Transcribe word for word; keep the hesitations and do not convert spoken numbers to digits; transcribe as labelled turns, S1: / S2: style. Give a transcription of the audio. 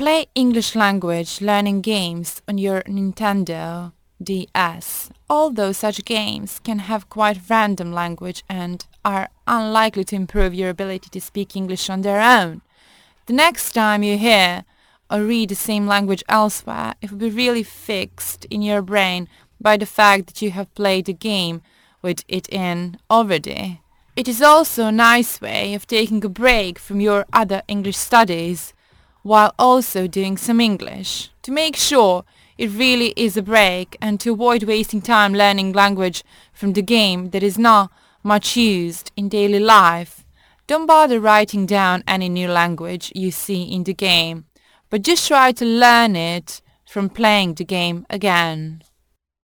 S1: Play English language learning games on your Nintendo D S. Although such games can have quite random language and are unlikely to improve your ability to speak English on their own, the next time you hear or read the same language elsewhere, it will be really fixed in your brain by the fact that you have played the game with it in already. It is also a nice way of taking a break from your other English studies while also doing some English, to make sure it really is a break and to avoid wasting time learning language from the game that is not much used in daily life. Don't bother writing down any new language you see in the game, but just try to learn it from playing the game again.